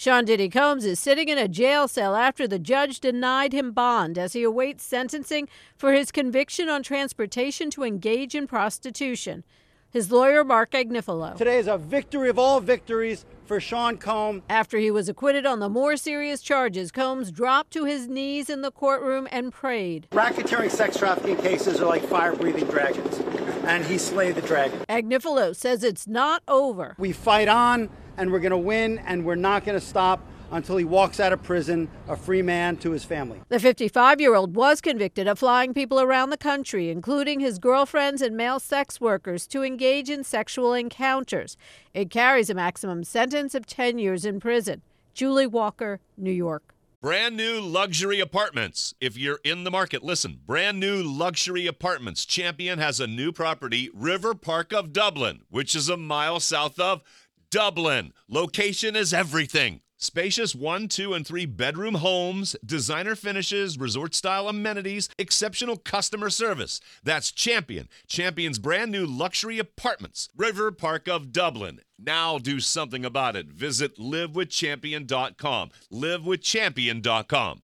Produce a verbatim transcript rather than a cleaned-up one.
Sean Diddy Combs is sitting in a jail cell after the judge denied him bond as he awaits sentencing for his conviction on transportation to engage in prostitution. His lawyer, Mark Agnifilo. Today is a victory of all victories for Sean Combs. After he was acquitted on the more serious charges, Combs dropped to his knees in the courtroom and prayed. Racketeering sex trafficking cases are like fire-breathing dragons, and he slayed the dragon. Agnifilo says it's not over. We fight on, and we're going to win, and we're not going to stop until he walks out of prison a free man to his family. The fifty-five-year-old was convicted of flying people around the country, including his girlfriends and male sex workers, to engage in sexual encounters. It carries a maximum sentence of ten years in prison. Julie Walker, New York. Brand new luxury apartments. If you're in the market, listen. Brand new luxury apartments. Champion has a new property, River Park of Dublin, which is a mile south of Dublin. Location is everything. Spacious one, two, and three bedroom homes, designer finishes, resort-style amenities, exceptional customer service. That's Champion. Champion's brand new luxury apartments. River Park of Dublin. Now do something about it. Visit live with champion dot com. live with champion dot com.